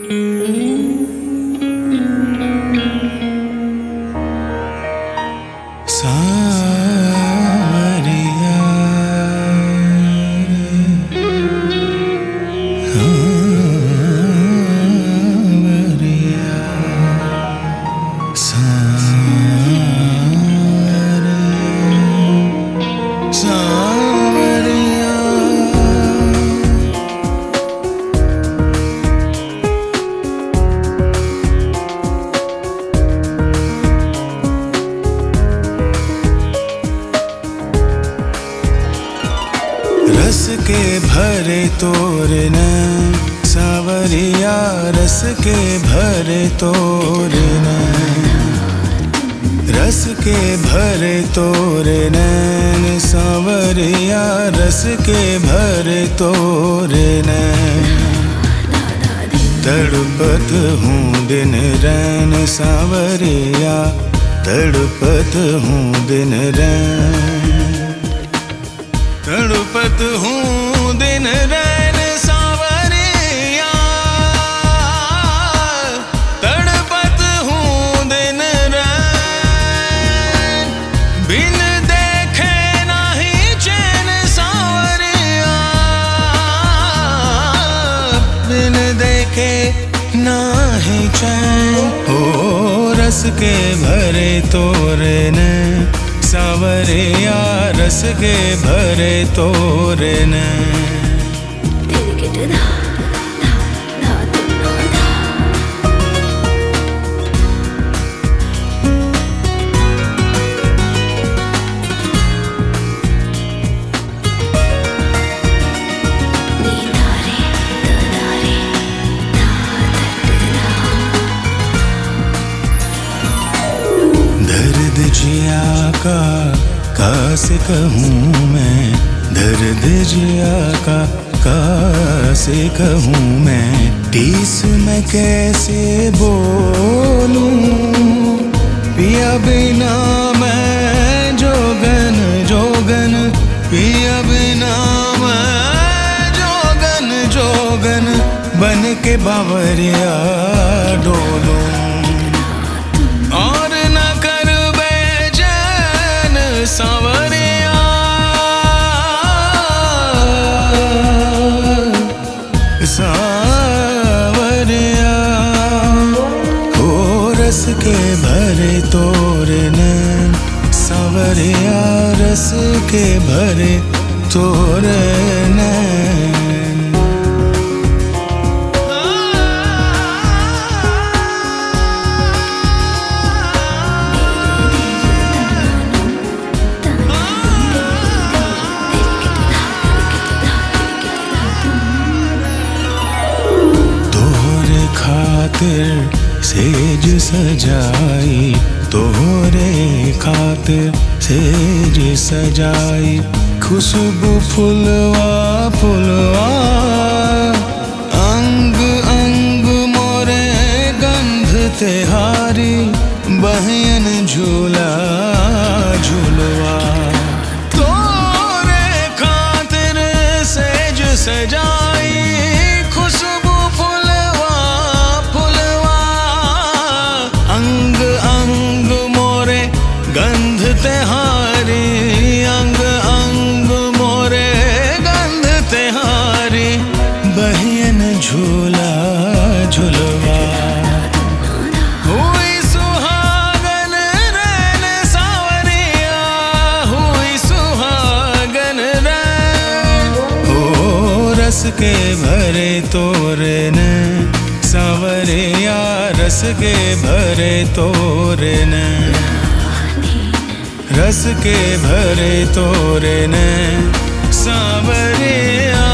रस के भरे तोरण सांवरिया, रस के भरे तोरण, रस के भरे तोरण सांवरिया, रस के भरे तोरण। तड़पत हूँ दिन रैन सांवरिया, तड़पत हूँ दिन रैन, तड़पत हूँ दिन रैन सांवरिया, तड़पत हूँ दिन रैन। बिन देखे नहीं चैन सांवरिया, बिन देखे नहीं चैन। ओ रस के भरे तोरण सांवरिया, रस के भरे तोरण। दर्द जिया का कैसे कहूँ मैं, दर्द जिया का कैसे कहूँ मैं। टीस मैं कैसे बोलूं, पिया बिना मैं जोगन जोगन, पिया बिना मैं जोगन जोगन। बन के बावरिया डोलूं और न कर बेचैन सांवरिया, सांवरिया। हो रस के भरे तोरण सांवरिया, रस के भरे तोरण। खातिर सेज सजाई, तोरे खातिर सेज सजाई। खुशबू फुलवा फुलवा, अंग अंग मोरे गंध तेहारी। बहन झूला झूलवा, तोरे खातिर सेज सजाई। खुशबू गंध तेहारी, अंग अंग मोरे गंध तेहारी। बहन झूला झुलवा, हुई सुहागन रैन सांवरिया, हुई सुहागन रैन। ओ रस के भरे तोरण सांवरिया, रस के भरे तोरण, रस के भरे तोरण सांवरिया।